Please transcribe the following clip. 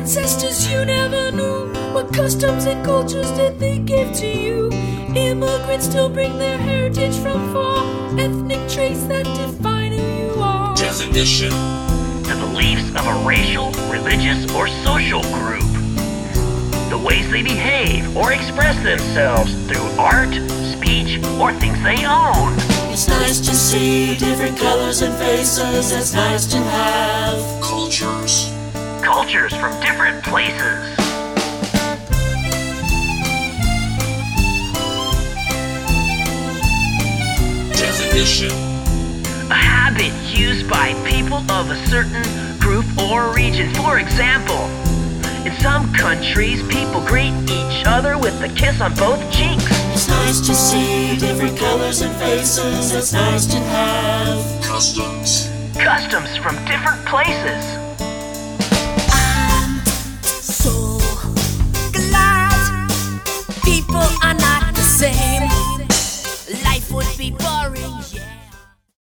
ancestors you never knew, what customs and cultures did they give to you? Immigrants still bring their heritage from far, ethnic traits that define who you are. Definition: the beliefs of a racial, religious, or social group. The ways they behave or express themselves through art, speech, or things they own. It's nice to see different colors and faces. It's nice to have cultures. Cultures from different places. Definition: a habit used by people of a certain group or region. For example, in some countries, people greet each other with a kiss on both cheeks. It's nice to see different colors and faces. It's nice to have customs. Customs from different places. I'm so glad people are not the same. Life would be boring, yeah.